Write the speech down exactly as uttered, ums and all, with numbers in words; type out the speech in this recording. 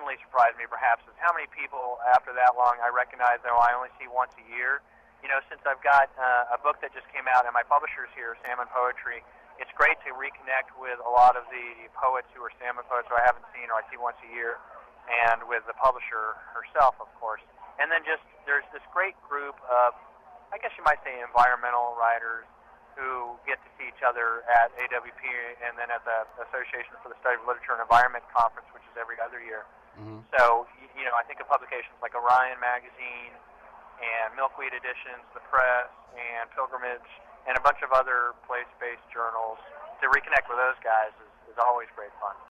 pleasantly surprised me perhaps is how many people after that long I recognize, though I only see once a year. You know, since I've got uh, a book that just came out and my publishers here, Salmon Poetry, it's great to reconnect with a lot of the poets who are salmon poets who I haven't seen or I see once a year, and with the publisher herself, of course. And then just there's this great group of, I guess you might say, environmental writers who get to see each other at A W P and then at the Association for the Study of Literature and Environment Conference, which is every other year. Mm-hmm. So, you know, I think of publications like Orion Magazine and Milkweed Editions, The Press, and Pilgrimage, and a bunch of other place-based journals. To reconnect with those guys is, is always great fun.